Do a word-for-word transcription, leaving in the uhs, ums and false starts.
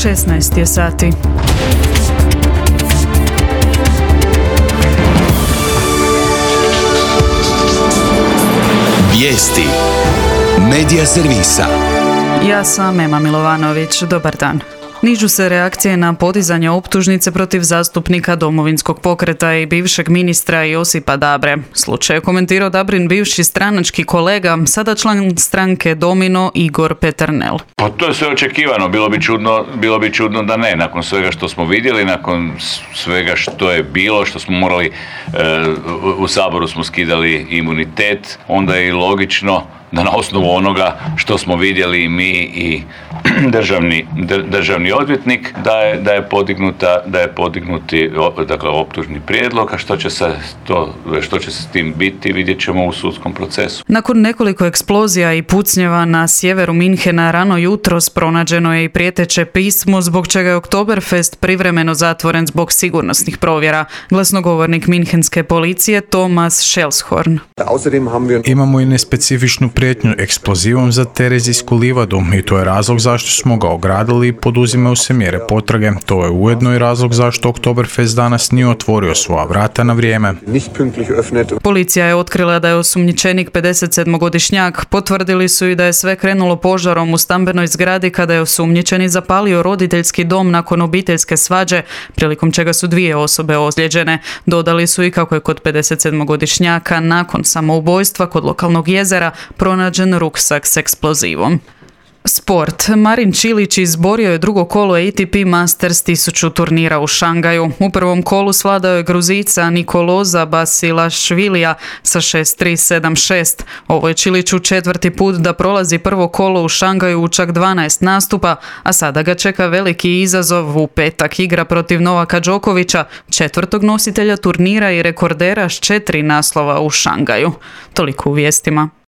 šesnaest je sati. Vijesti Medija servisa. Ja sam Ema Milovanović. Dobar dan. Nižu se reakcije na podizanje optužnice protiv zastupnika Domovinskog pokreta i bivšeg ministra Josipa Dabre. Slučaj je komentirao Dabrin bivši stranački kolega, sada član stranke Domino, Igor Peternel. Pa to je sve očekivano, bilo bi čudno, bilo bi čudno da ne, nakon svega što smo vidjeli, nakon svega što je bilo, što smo morali, e, u, u Saboru smo skidali imunitet, onda je i logično da na osnovu onoga što smo vidjeli i mi i državni, državni odvjetnik, da je, da je podignuta, da je podignuti dakle, optužni prijedlog, a što će se to, što će se s tim biti, vidjet ćemo u sudskom procesu. Nakon nekoliko eksplozija i pucnjeva na sjeveru Minhena rano jutros pronađeno je i prijeteće pismo zbog čega je Oktoberfest privremeno zatvoren zbog sigurnosnih provjera. Glasnogovornik minhenske policije Thomas Schelshorn. Imamo i nespecifičnu prijetnju eksplozivom za Terezijsku livadu i to je razlog zašto smo ga ogradili i poduzimaju se mjere potrage. To je ujedno i razlog zašto Oktoberfest danas nije otvorio svoja vrata na vrijeme. Policija je otkrila da je osumnjičenik pedesetsedmogodišnjak. Potvrdili su i da je sve krenulo požarom u stambenoj zgradi kada je osumnjičeni zapalio roditeljski dom nakon obiteljske svađe, prilikom čega su dvije osobe ozlijeđene. Dodali su i kako je kod pedesetsedmogodišnjaka nakon samoubojstva kod lokalnog jezera pronađen ruksak s eksplozivom. Sport. Marin Čilić izborio je drugo kolo A T P Masters tisuću turnira u Šangaju. U prvom kolu svladao je Gruzica Nikoloza Basilašvilija sa šest tri sedam šest. Ovo je Čiliću četvrti put da prolazi prvo kolo u Šangaju u čak dvanaest nastupa, a sada ga čeka veliki izazov. U petak igra protiv Novaka Đokovića, četvrtog nositelja turnira i rekordera s četiri naslova u Šangaju. Toliko u vijestima.